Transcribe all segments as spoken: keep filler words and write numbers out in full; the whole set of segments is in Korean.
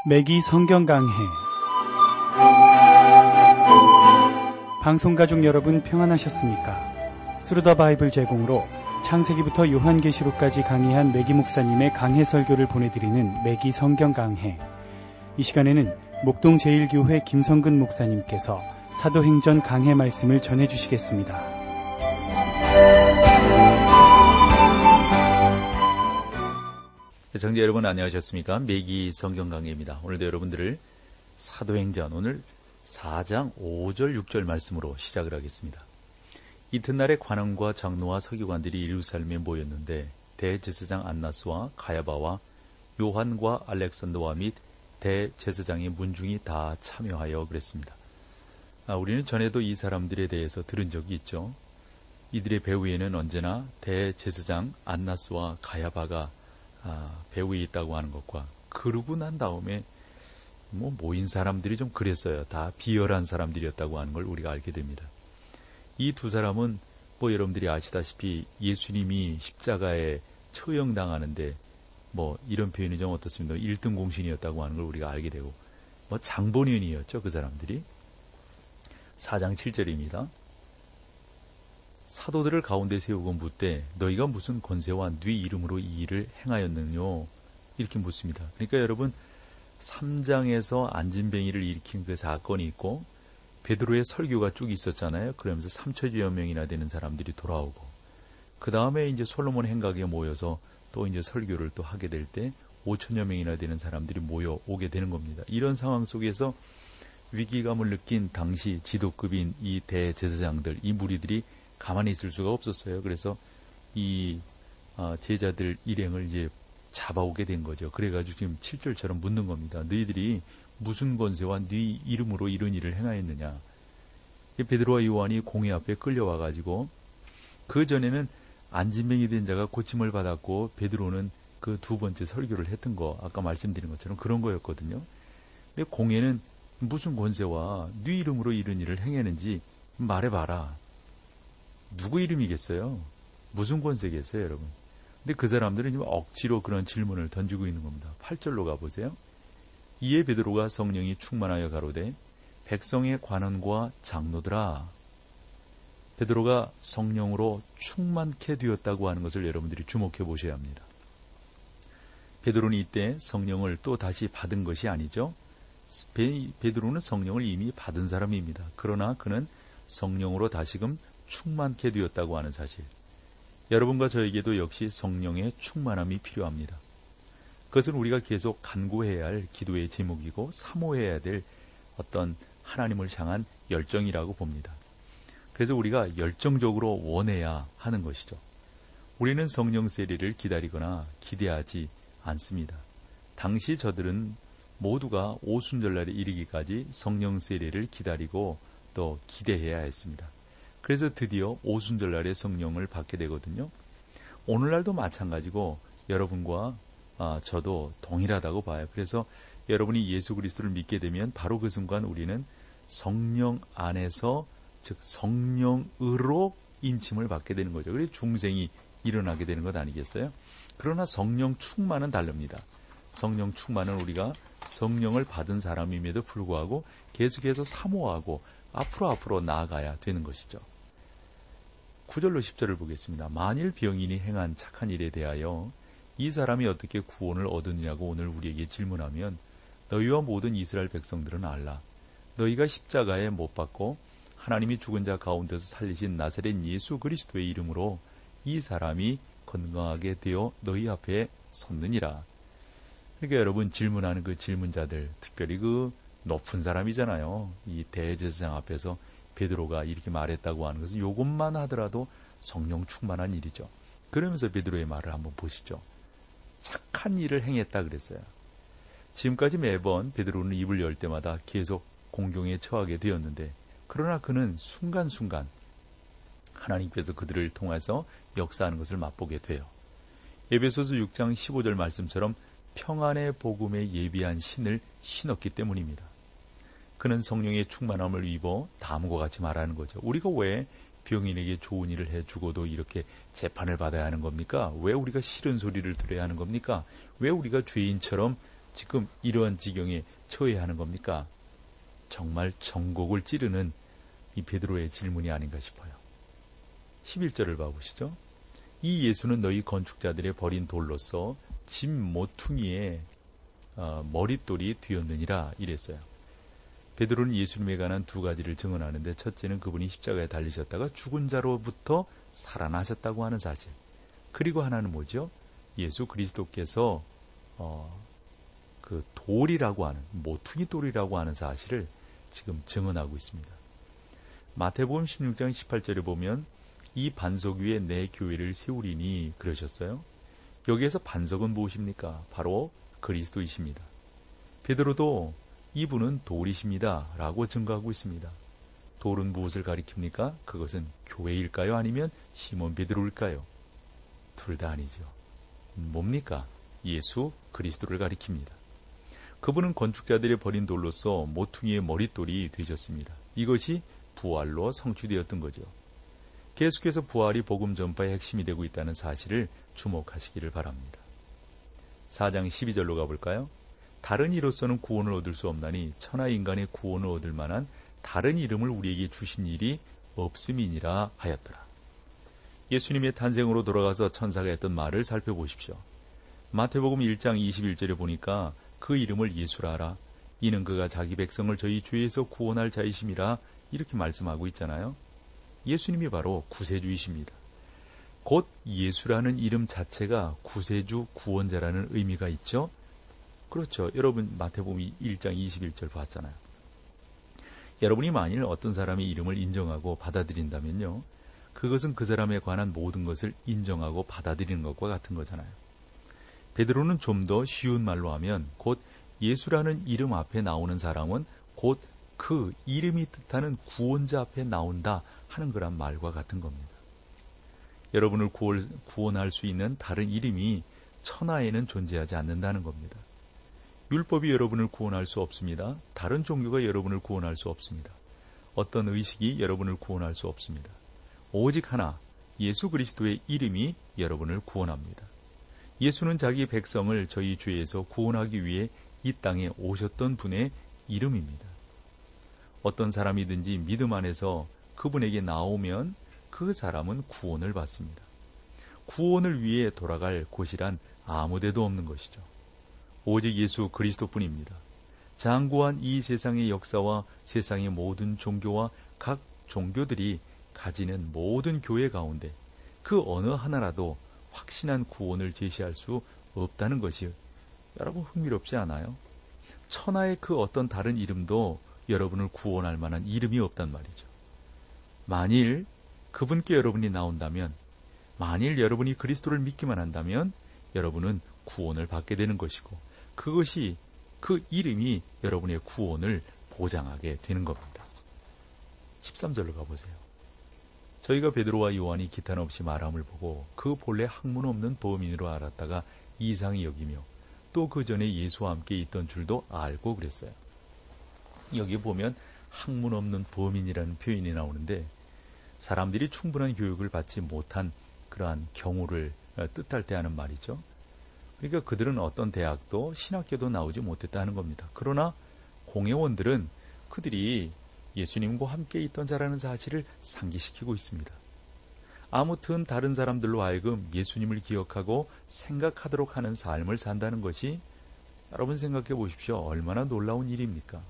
매기 성경 강해. 방송가족 여러분 평안하셨습니까? 스루더 바이블 제공으로 창세기부터 요한계시록까지 강해한 매기 목사님의 강해 설교를 보내드리는 매기 성경 강해. 이 시간에는 목동 제일교회 김성근 목사님께서 사도행전 강해 말씀을 전해주시겠습니다. 청자 여러분 안녕하셨습니까? 매기 성경 강해입니다. 오늘도 여러분들을 사도행전 오늘 사 장 오 절 육 절 말씀으로 시작을 하겠습니다. 이튿날에 관원과 장로와 서기관들이 예루살렘에 모였는데 대제사장 안나스와 가야바와 요한과 알렉산더와 및 대제사장의 문중이 다 참여하여 그랬습니다. 아, 우리는 전에도 이 사람들에 대해서 들은 적이 있죠. 이들의 배후에는 언제나 대제사장 안나스와 가야바가 아, 배후에 있다고 하는 것과 그러고 난 다음에 뭐 모인 사람들이 좀 그랬어요. 다 비열한 사람들이었다고 하는 걸 우리가 알게 됩니다. 이 두 사람은 뭐 여러분들이 아시다시피 예수님이 십자가에 처형당하는데 뭐 이런 표현이 좀 어떻습니까? 일 등 공신이었다고 하는 걸 우리가 알게 되고 뭐 장본인이었죠. 그 사람들이. 사 장 칠 절입니다. 사도들을 가운데 세우고 묻되 너희가 무슨 권세와 네 이름으로 이 일을 행하였느뇨? 이렇게 묻습니다. 그러니까 여러분 삼 장에서 안진뱅이를 일으킨 그 사건이 있고 베드로의 설교가 쭉 있었잖아요. 그러면서 삼천여 명이나 되는 사람들이 돌아오고 그 다음에 이제 솔로몬 행각에 모여서 또 이제 설교를 또 하게 될 때 오천여 명이나 되는 사람들이 모여 오게 되는 겁니다. 이런 상황 속에서 위기감을 느낀 당시 지도급인 이 대제사장들, 이 무리들이 가만히 있을 수가 없었어요. 그래서 이 제자들 일행을 이제 잡아오게 된 거죠. 그래가지고 지금 칠 절처럼 묻는 겁니다. 너희들이 무슨 권세와 네 이름으로 이런 일을 행하였느냐. 베드로와 요한이 공회 앞에 끌려와가지고 그 전에는 안진뱅이 된 자가 고침을 받았고 베드로는 그 두 번째 설교를 했던 거 아까 말씀드린 것처럼 그런 거였거든요. 근데 공회는 무슨 권세와 네 이름으로 이런 일을 행했는지 말해봐라. 누구 이름이겠어요? 무슨 권세겠어요, 여러분? 근데 그 사람들은 지금 억지로 그런 질문을 던지고 있는 겁니다. 팔 절로 가보세요. 이에 베드로가 성령이 충만하여 가로되 백성의 관원과 장로들아. 베드로가 성령으로 충만케 되었다고 하는 것을 여러분들이 주목해 보셔야 합니다. 베드로는 이때 성령을 또 다시 받은 것이 아니죠. 베, 베드로는 성령을 이미 받은 사람입니다. 그러나 그는 성령으로 다시금 충만케 되었다고 하는 사실. 여러분과 저에게도 역시 성령의 충만함이 필요합니다. 그것은 우리가 계속 간구해야 할 기도의 제목이고 사모해야 될 어떤 하나님을 향한 열정이라고 봅니다. 그래서 우리가 열정적으로 원해야 하는 것이죠. 우리는 성령 세례를 기다리거나 기대하지 않습니다. 당시 저들은 모두가 오순절날에 이르기까지 성령 세례를 기다리고 또 기대해야 했습니다. 그래서 드디어 오순절날에 성령을 받게 되거든요. 오늘날도 마찬가지고 여러분과 아, 저도 동일하다고 봐요. 그래서 여러분이 예수 그리스도를 믿게 되면 바로 그 순간 우리는 성령 안에서 즉 성령으로 인침을 받게 되는 거죠. 그래서 중생이 일어나게 되는 것 아니겠어요? 그러나 성령 충만은 다릅니다. 성령 충만은 우리가 성령을 받은 사람임에도 불구하고 계속해서 사모하고 앞으로 앞으로 나아가야 되는 것이죠. 구 절로 십 절을 보겠습니다. 만일 병인이 행한 착한 일에 대하여 이 사람이 어떻게 구원을 얻느냐고 오늘 우리에게 질문하면 너희와 모든 이스라엘 백성들은 알라. 너희가 십자가에 못 박고 하나님이 죽은 자 가운데서 살리신 나사렛 예수 그리스도의 이름으로 이 사람이 건강하게 되어 너희 앞에 섰느니라. 그러니까 여러분 질문하는 그 질문자들 특별히 그 높은 사람이잖아요. 이 대제사장 앞에서 베드로가 이렇게 말했다고 하는 것은 이것만 하더라도 성령 충만한 일이죠. 그러면서 베드로의 말을 한번 보시죠. 착한 일을 행했다 그랬어요. 지금까지 매번 베드로는 입을 열 때마다 계속 공경에 처하게 되었는데 그러나 그는 순간순간 하나님께서 그들을 통해서 역사하는 것을 맛보게 돼요. 에베소서 육 장 십오 절 말씀처럼 평안의 복음에 예비한 신을 신었기 때문입니다. 그는 성령의 충만함을 입어 다음과 같이 말하는 거죠. 우리가 왜 병인에게 좋은 일을 해주고도 이렇게 재판을 받아야 하는 겁니까? 왜 우리가 싫은 소리를 들어야 하는 겁니까? 왜 우리가 죄인처럼 지금 이러한 지경에 처해야 하는 겁니까? 정말 전곡을 찌르는 이 베드로의 질문이 아닌가 싶어요. 십일 절을 봐보시죠. 이 예수는 너희 건축자들의 버린 돌로서 집 모퉁이에 어, 머릿돌이 되었느니라 이랬어요. 베드로는 예수님에 관한 두 가지를 증언하는데, 첫째는 그분이 십자가에 달리셨다가 죽은 자로부터 살아나셨다고 하는 사실. 그리고 하나는 뭐죠? 예수 그리스도께서 어, 그 돌이라고 하는, 모퉁이 돌이라고 하는 사실을 지금 증언하고 있습니다. 마태복음 십육 장 십팔 절에 보면 이 반석 위에 내 교회를 세우리니 그러셨어요. 여기에서 반석은 무엇입니까? 바로 그리스도이십니다. 베드로도 이분은 돌이십니다 라고 증거하고 있습니다. 돌은 무엇을 가리킵니까? 그것은 교회일까요? 아니면 시몬 베드로일까요? 둘 다 아니죠. 뭡니까? 예수 그리스도를 가리킵니다. 그분은 건축자들의 버린 돌로서 모퉁이의 머릿돌이 되셨습니다. 이것이 부활로 성취되었던 거죠. 계속해서 부활이 복음 전파의 핵심이 되고 있다는 사실을 주목하시기를 바랍니다. 사 장 십이 절로 가볼까요? 다른 이로서는 구원을 얻을 수 없나니 천하 인간의 구원을 얻을 만한 다른 이름을 우리에게 주신 일이 없음이니라 하였더라. 예수님의 탄생으로 돌아가서 천사가 했던 말을 살펴보십시오. 마태복음 일 장 이십일 절에 보니까 그 이름을 예수라 하라. 이는 그가 자기 백성을 저희 죄에서 구원할 자이심이라 이렇게 말씀하고 있잖아요. 예수님이 바로 구세주이십니다. 곧 예수라는 이름 자체가 구세주, 구원자라는 의미가 있죠. 그렇죠. 여러분 마태복음 일 장 이십일 절 봤잖아요. 여러분이 만일 어떤 사람의 이름을 인정하고 받아들인다면요, 그것은 그 사람에 관한 모든 것을 인정하고 받아들이는 것과 같은 거잖아요. 베드로는 좀 더 쉬운 말로 하면 곧 예수라는 이름 앞에 나오는 사람은 곧 그 이름이 뜻하는 구원자 앞에 나온다 하는 그런 말과 같은 겁니다. 여러분을 구원, 구원할 수 있는 다른 이름이 천하에는 존재하지 않는다는 겁니다. 율법이 여러분을 구원할 수 없습니다. 다른 종교가 여러분을 구원할 수 없습니다. 어떤 의식이 여러분을 구원할 수 없습니다. 오직 하나, 예수 그리스도의 이름이 여러분을 구원합니다. 예수는 자기 백성을 저희 죄에서 구원하기 위해 이 땅에 오셨던 분의 이름입니다. 어떤 사람이든지 믿음 안에서 그분에게 나오면 그 사람은 구원을 받습니다. 구원을 위해 돌아갈 곳이란 아무데도 없는 것이죠. 오직 예수 그리스도뿐입니다. 장구한 이 세상의 역사와 세상의 모든 종교와 각 종교들이 가지는 모든 교회 가운데 그 어느 하나라도 확신한 구원을 제시할 수 없다는 것이 여러분 흥미롭지 않아요? 천하의 그 어떤 다른 이름도 여러분을 구원할 만한 이름이 없단 말이죠. 만일 그분께 여러분이 나온다면, 만일 여러분이 그리스도를 믿기만 한다면 여러분은 구원을 받게 되는 것이고, 그것이, 그 이름이 여러분의 구원을 보장하게 되는 겁니다. 십삼 절로 가보세요. 저희가 베드로와 요한이 기탄 없이 말함을 보고 그 본래 학문 없는 범인으로 알았다가 이상히 여기며 또 그 전에 예수와 함께 있던 줄도 알고 그랬어요. 여기 보면 학문 없는 범인이라는 표현이 나오는데, 사람들이 충분한 교육을 받지 못한 그러한 경우를 뜻할 때 하는 말이죠. 그러니까 그들은 어떤 대학도 신학교도 나오지 못했다는 겁니다. 그러나 공회원들은 그들이 예수님과 함께 있던 자라는 사실을 상기시키고 있습니다. 아무튼 다른 사람들로 하여금 예수님을 기억하고 생각하도록 하는 삶을 산다는 것이, 여러분 생각해 보십시오. 얼마나 놀라운 일입니까?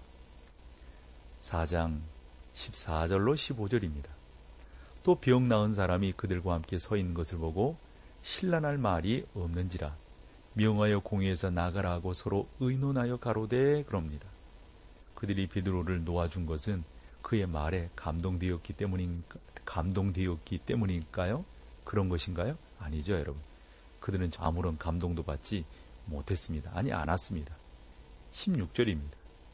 사 장 십사 절로 십오 절입니다. 또 병 나은 사람이 그들과 함께 서 있는 것을 보고 신란할 말이 없는지라 명하여 공회에서 나가라 하고 서로 의논하여 가로되 그럽니다. 그들이 베드로를 놓아준 것은 그의 말에 감동되었기 때문인, 감동되었기 때문일까요? 그런 것인가요? 아니죠, 여러분. 그들은 아무런 감동도 받지 못했습니다. 아니, 않았습니다. 십육 절입니다.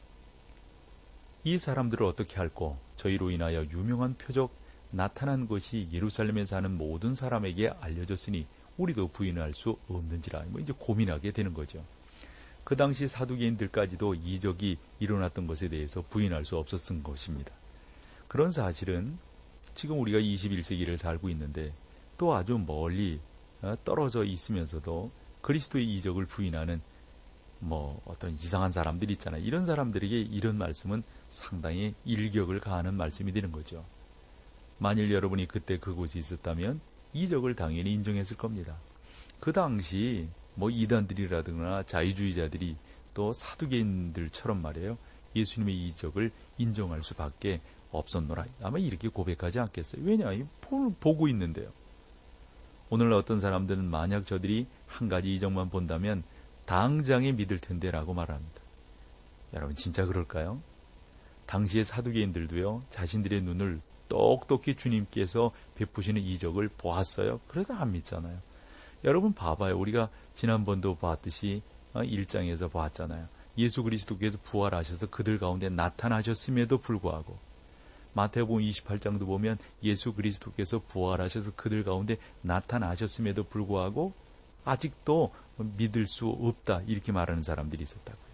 이 사람들을 어떻게 할꼬? 저희로 인하여 유명한 표적 나타난 것이 예루살렘에 사는 모든 사람에게 알려졌으니 우리도 부인할 수 없는지라. 뭐 이제 고민하게 되는 거죠. 그 당시 사두개인들까지도 이적이 일어났던 것에 대해서 부인할 수 없었던 것입니다. 그런 사실은 지금 우리가 이십일 세기를 살고 있는데 또 아주 멀리 떨어져 있으면서도 그리스도의 이적을 부인하는 뭐 어떤 이상한 사람들이 있잖아요. 이런 사람들에게 이런 말씀은 상당히 일격을 가하는 말씀이 되는 거죠. 만일 여러분이 그때 그곳에 있었다면 이적을 당연히 인정했을 겁니다. 그 당시 뭐 이단들이라든가 자유주의자들이 또 사두개인들처럼 말이에요. 예수님의 이적을 인정할 수밖에 없었노라. 아마 이렇게 고백하지 않겠어요. 왜냐? 보고 있는데요. 오늘날 어떤 사람들은 만약 저들이 한 가지 이적만 본다면 당장에 믿을 텐데 라고 말합니다. 여러분 진짜 그럴까요? 당시의 사두개인들도요. 자신들의 눈을 똑똑히 주님께서 베푸시는 이적을 보았어요. 그래도 안 믿잖아요. 여러분 봐봐요. 우리가 지난번도 봤듯이 일 장에서 봤잖아요. 예수 그리스도께서 부활하셔서 그들 가운데 나타나셨음에도 불구하고 마태복음 이십팔 장도 보면 예수 그리스도께서 부활하셔서 그들 가운데 나타나셨음에도 불구하고 아직도 믿을 수 없다 이렇게 말하는 사람들이 있었다고요.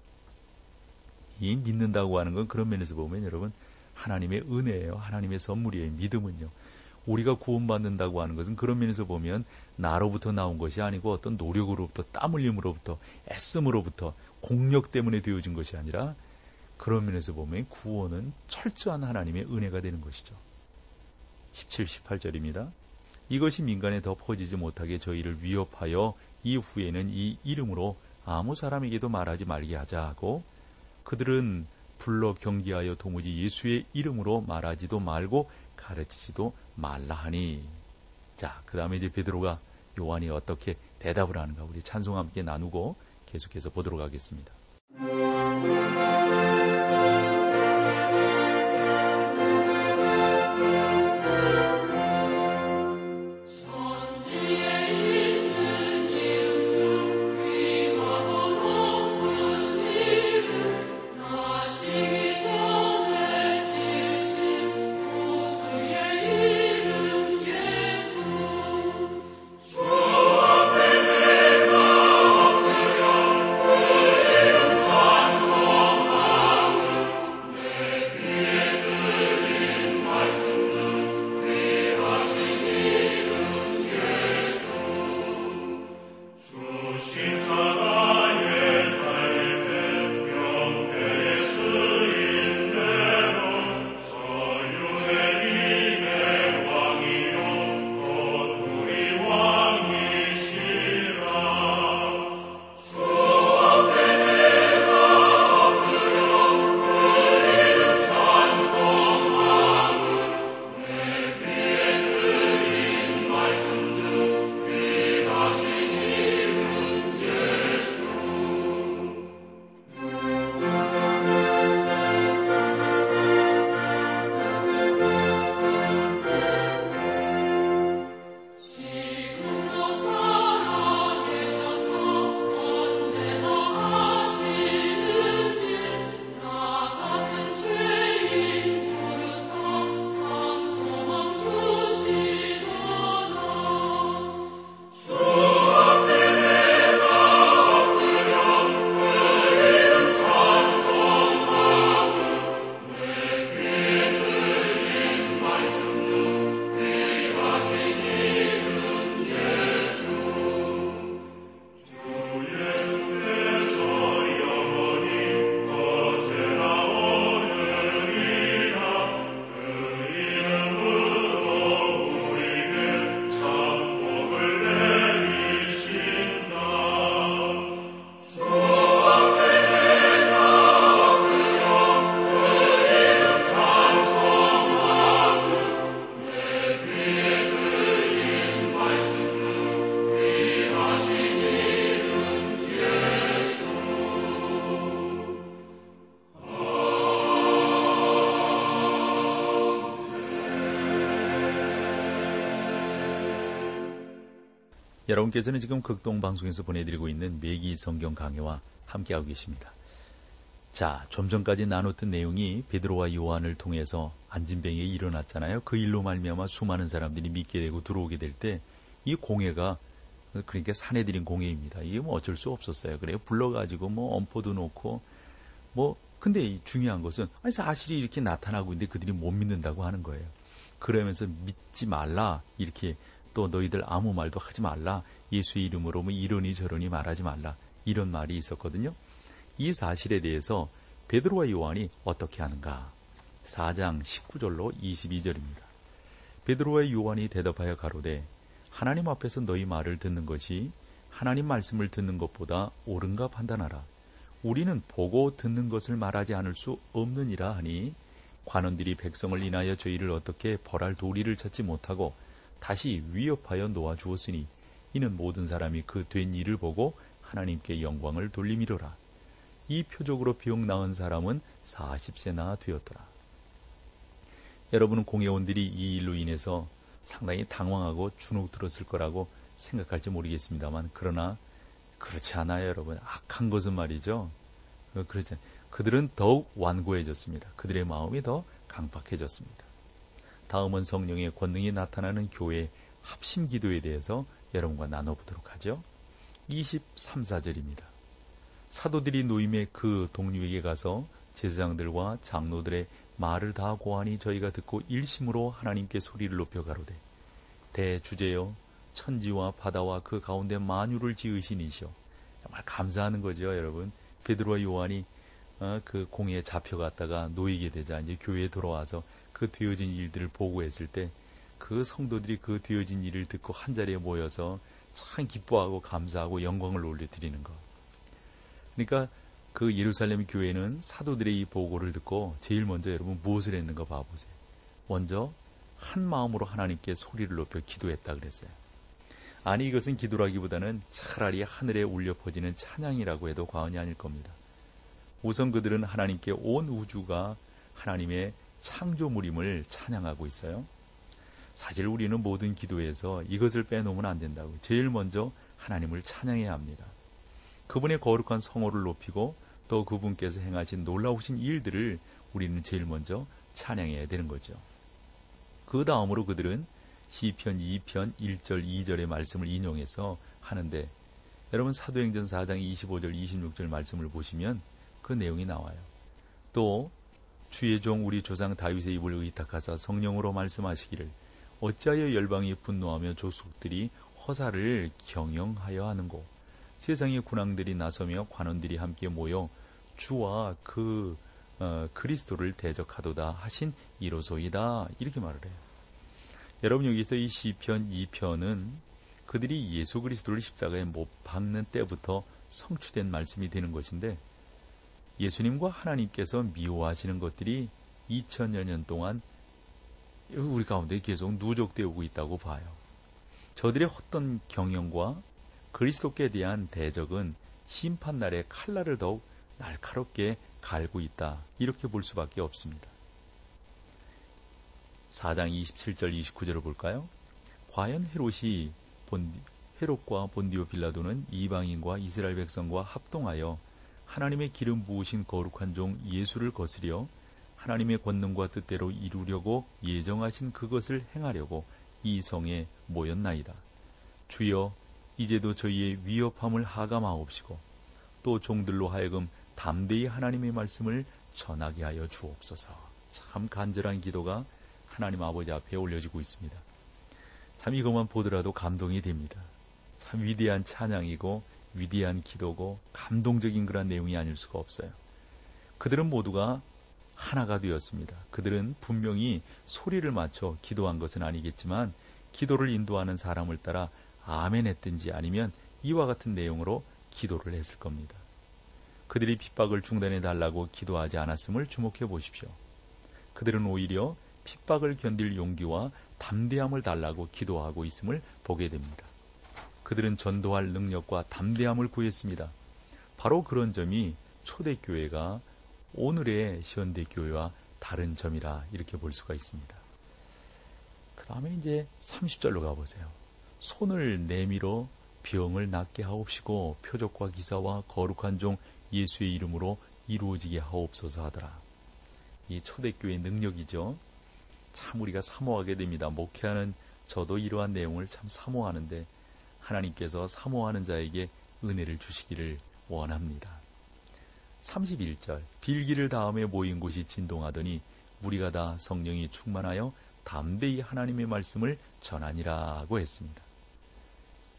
이 믿는다고 하는 건 그런 면에서 보면 여러분 하나님의 은혜예요. 하나님의 선물이에요. 믿음은요. 우리가 구원받는다고 하는 것은 그런 면에서 보면 나로부터 나온 것이 아니고 어떤 노력으로부터 땀 흘림으로부터 애씀으로부터 공력 때문에 되어진 것이 아니라 그런 면에서 보면 구원은 철저한 하나님의 은혜가 되는 것이죠. 십칠, 십팔 절입니다. 이것이 민간에 더 퍼지지 못하게 저희를 위협하여 이후에는 이 이름으로 아무 사람에게도 말하지 말게 하자 하고 그들은 불러 경계하여 도무지 예수의 이름으로 말하지도 말고 가르치지도 말라 하니. 자, 그 다음에 이제 베드로가 요한이 어떻게 대답을 하는가 우리 찬송 함께 나누고 계속해서 보도록 하겠습니다. 여러분께서는 지금 극동방송에서 보내드리고 있는 매기 성경 강해와 함께하고 계십니다. 자, 좀 전까지 나눴던 내용이 베드로와 요한을 통해서 안진뱅이에 일어났잖아요. 그 일로 말미암아 수많은 사람들이 믿게 되고 들어오게 될 때 이 공회가 그러니까 사내들인 공회입니다. 이게 뭐 어쩔 수 없었어요. 그래요. 불러가지고 뭐 엄포도 놓고 뭐 근데 중요한 것은 아니 사실이 이렇게 나타나고 있는데 그들이 못 믿는다고 하는 거예요. 그러면서 믿지 말라 이렇게 또 너희들 아무 말도 하지 말라. 예수의 이름으로 뭐 이러니 저러니 말하지 말라. 이런 말이 있었거든요. 이 사실에 대해서 베드로와 요한이 어떻게 하는가? 사 장 십구 절로 이십이 절입니다. 베드로와 요한이 대답하여 가로되 하나님 앞에서 너희 말을 듣는 것이 하나님 말씀을 듣는 것보다 옳은가 판단하라. 우리는 보고 듣는 것을 말하지 않을 수 없느니라 하니 관원들이 백성을 인하여 저희를 어떻게 벌할 도리를 찾지 못하고 다시 위협하여 놓아 주었으니 이는 모든 사람이 그 된 일을 보고 하나님께 영광을 돌림이로라. 이 표적으로 비록 나은 사람은 사십 세나 되었더라. 여러분은 공회원들이 이 일로 인해서 상당히 당황하고 주눅 들었을 거라고 생각할지 모르겠습니다만, 그러나 그렇지 않아요, 여러분. 악한 것은 말이죠. 그렇지 않아요. 그들은 더욱 완고해졌습니다. 그들의 마음이 더 강팍해졌습니다. 다음은 성령의 권능이 나타나는 교회 합심 기도에 대해서 여러분과 나눠보도록 하죠. 이십삼, 사 절입니다. 사도들이 노임의 그 동료에게 가서 제사장들과 장로들의 말을 다 고하니 저희가 듣고 일심으로 하나님께 소리를 높여 가로되 대주제여 천지와 바다와 그 가운데 만유를 지으신 이시여. 정말 감사하는 거죠, 여러분. 베드로와 요한이 어, 그 공회에 잡혀갔다가 놓이게 되자 이제 교회에 돌아와서 그 되어진 일들을 보고했을 때 그 성도들이 그 되어진 일을 듣고 한자리에 모여서 참 기뻐하고 감사하고 영광을 올려드리는 것. 그러니까 그 예루살렘 교회는 사도들의 이 보고를 듣고 제일 먼저 여러분 무엇을 했는가 봐보세요. 먼저 한 마음으로 하나님께 소리를 높여 기도했다 그랬어요. 아니 이것은 기도라기보다는 차라리 하늘에 울려 퍼지는 찬양이라고 해도 과언이 아닐 겁니다. 우선 그들은 하나님께 온 우주가 하나님의 창조물임을 찬양하고 있어요. 사실 우리는 모든 기도에서 이것을 빼놓으면 안 된다고. 제일 먼저 하나님을 찬양해야 합니다. 그분의 거룩한 성호를 높이고 또 그분께서 행하신 놀라우신 일들을 우리는 제일 먼저 찬양해야 되는 거죠. 그 다음으로 그들은 시편 이 편 일 절 이 절의 말씀을 인용해서 하는데, 여러분 사도행전 사 장 이십오 절 이십육 절 말씀을 보시면 그 내용이 나와요. 또 주의 종 우리 조상 다윗의 입을 의탁하사 성령으로 말씀하시기를 어찌하여 열방이 분노하며 족속들이 허사를 경영하여 하는고 세상의 군왕들이 나서며 관원들이 함께 모여 주와 그 어, 그리스도를 대적하도다 하신 이로소이다. 이렇게 말을 해요. 여러분 여기서 이 시편 이 편은 그들이 예수 그리스도를 십자가에 못 박는 때부터 성취된 말씀이 되는 것인데, 예수님과 하나님께서 미워하시는 것들이 이천여 년 동안 우리 가운데 계속 누적되어 오고 있다고 봐요. 저들의 헛된 경영과 그리스도께 대한 대적은 심판날의 칼날을 더욱 날카롭게 갈고 있다. 이렇게 볼 수밖에 없습니다. 사 장 이십칠 절 이십구 절을 볼까요? 과연 헤롯이 본디, 헤롯과 본디오 빌라도는 이방인과 이스라엘 백성과 합동하여 하나님의 기름 부으신 거룩한 종 예수를 거스려 하나님의 권능과 뜻대로 이루려고 예정하신 그것을 행하려고 이 성에 모였나이다. 주여 이제도 저희의 위협함을 하감하옵시고 또 종들로 하여금 담대히 하나님의 말씀을 전하게 하여 주옵소서. 참 간절한 기도가 하나님 아버지 앞에 올려지고 있습니다. 참 이것만 보더라도 감동이 됩니다. 참 위대한 찬양이고 위대한 기도고 감동적인 그런 내용이 아닐 수가 없어요. 그들은 모두가 하나가 되었습니다. 그들은 분명히 소리를 맞춰 기도한 것은 아니겠지만 기도를 인도하는 사람을 따라 아멘 했든지 아니면 이와 같은 내용으로 기도를 했을 겁니다. 그들이 핍박을 중단해 달라고 기도하지 않았음을 주목해 보십시오. 그들은 오히려 핍박을 견딜 용기와 담대함을 달라고 기도하고 있음을 보게 됩니다. 그들은 전도할 능력과 담대함을 구했습니다. 바로 그런 점이 초대교회가 오늘의 현대교회와 다른 점이라 이렇게 볼 수가 있습니다. 그 다음에 이제 삼십 절로 가보세요. 손을 내밀어 병을 낫게 하옵시고 표적과 기사와 거룩한 종 예수의 이름으로 이루어지게 하옵소서 하더라. 이 초대교회의 능력이죠. 참 우리가 사모하게 됩니다. 목회하는 저도 이러한 내용을 참 사모하는데 하나님께서 사모하는 자에게 은혜를 주시기를 원합니다. 삼십일 절 빌기를 다음에 모인 곳이 진동하더니 무리가 다 성령이 충만하여 담대히 하나님의 말씀을 전하니라고 했습니다.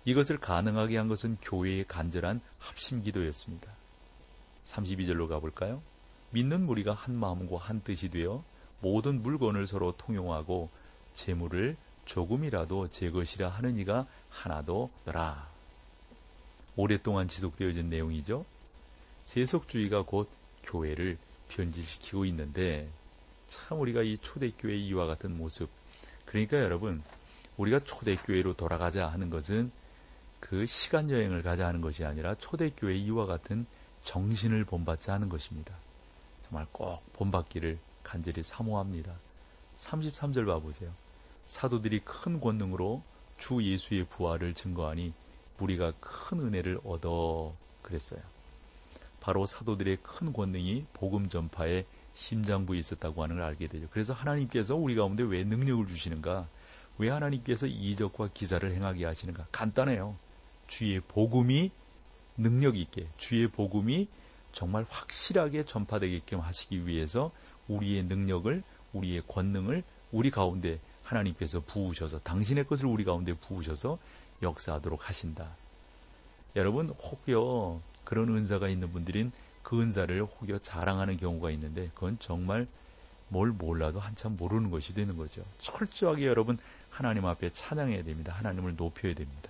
이것을 가능하게 한 것은 교회의 간절한 합심 기도였습니다. 삼십이 절로 가볼까요? 믿는 무리가 한 마음과 한 뜻이 되어 모든 물건을 서로 통용하고 재물을 조금이라도 제 것이라 하는 이가 하나도 없더라. 오랫동안 지속되어진 내용이죠. 세속주의가 곧 교회를 변질시키고 있는데 참 우리가 이 초대교회의 이와 같은 모습, 그러니까 여러분 우리가 초대교회로 돌아가자 하는 것은 그 시간여행을 가자 하는 것이 아니라 초대교회의 이와 같은 정신을 본받자 하는 것입니다. 정말 꼭 본받기를 간절히 사모합니다. 삼십삼 절 봐보세요. 사도들이 큰 권능으로 주 예수의 부활을 증거하니 무리가 큰 은혜를 얻어 그랬어요. 바로 사도들의 큰 권능이 복음 전파의 심장부에 있었다고 하는 걸 알게 되죠. 그래서 하나님께서 우리 가운데 왜 능력을 주시는가? 왜 하나님께서 이적과 기사를 행하게 하시는가? 간단해요. 주의 복음이 능력 있게, 주의 복음이 정말 확실하게 전파되게끔 하시기 위해서 우리의 능력을, 우리의 권능을 우리 가운데 하나님께서 부으셔서, 당신의 것을 우리 가운데 부으셔서 역사하도록 하신다. 여러분, 혹여 그런 은사가 있는 분들은 그 은사를 혹여 자랑하는 경우가 있는데 그건 정말 뭘 몰라도 한참 모르는 것이 되는 거죠. 철저하게 여러분 하나님 앞에 찬양해야 됩니다. 하나님을 높여야 됩니다.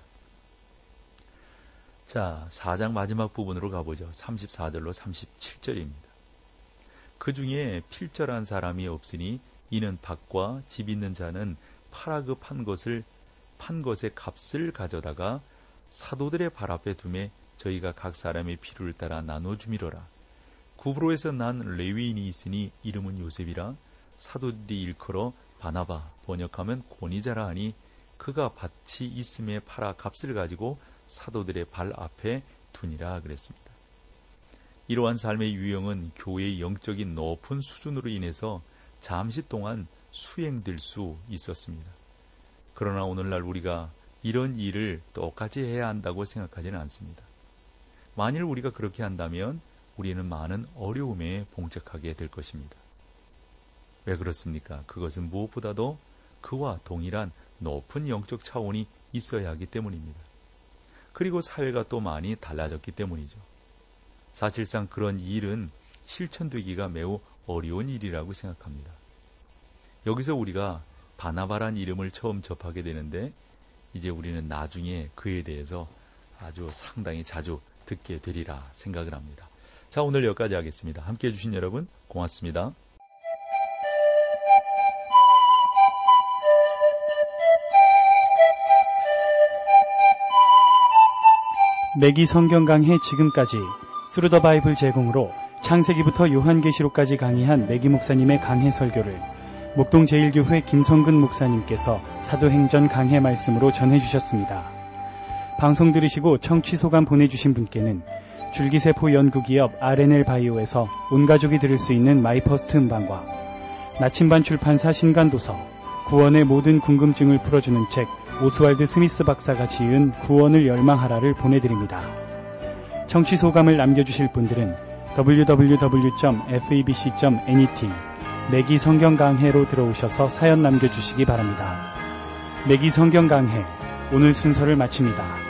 자, 사 장 마지막 부분으로 가보죠. 삼십사 절로 삼십칠 절입니다. 그 중에 필절한 사람이 없으니 이는 밭과 집 있는 자는 팔아 그 판 것을 판 것의 값을 가져다가 사도들의 발 앞에 두매 저희가 각 사람의 필요를 따라 나눠주미러라. 구브로에서 난 레위인이 있으니 이름은 요셉이라. 사도들이 일컬어 바나바, 번역하면 고니자라 하니 그가 밭이 있음에 팔아 값을 가지고 사도들의 발 앞에 두니라 그랬습니다. 이러한 삶의 유형은 교회의 영적인 높은 수준으로 인해서 잠시 동안 수행될 수 있었습니다. 그러나 오늘날 우리가 이런 일을 똑같이 해야 한다고 생각하지는 않습니다. 만일 우리가 그렇게 한다면 우리는 많은 어려움에 봉착하게 될 것입니다. 왜 그렇습니까? 그것은 무엇보다도 그와 동일한 높은 영적 차원이 있어야 하기 때문입니다. 그리고 사회가 또 많이 달라졌기 때문이죠. 사실상 그런 일은 실천되기가 매우 어려운 일이라고 생각합니다. 여기서 우리가 바나바란 이름을 처음 접하게 되는데 이제 우리는 나중에 그에 대해서 아주 상당히 자주 듣게 되리라 생각을 합니다. 자, 오늘 여기까지 하겠습니다. 함께해 주신 여러분 고맙습니다. 매기 성경 강해 지금까지 스루더 바이블 제공으로 창세기부터 요한계시록까지 강의한 매기 목사님의 강해 설교를 목동 제일교회 김성근 목사님께서 사도행전 강해 말씀으로 전해주셨습니다. 방송 들으시고 청취 소감 보내주신 분께는 줄기세포 연구기업 알엔엘 바이오에서 온가족이 들을 수 있는 마이퍼스트 음반과 나침반 출판사 신간도서, 구원의 모든 궁금증을 풀어주는 책 오스왈드 스미스 박사가 지은 구원을 열망하라를 보내드립니다. 청취 소감을 남겨주실 분들은 더블유 더블유 더블유 점 에프이비씨 점 엔이티 매기 성경 강해로 들어오셔서 사연 남겨주시기 바랍니다. 매기 성경 강해 오늘 순서를 마칩니다.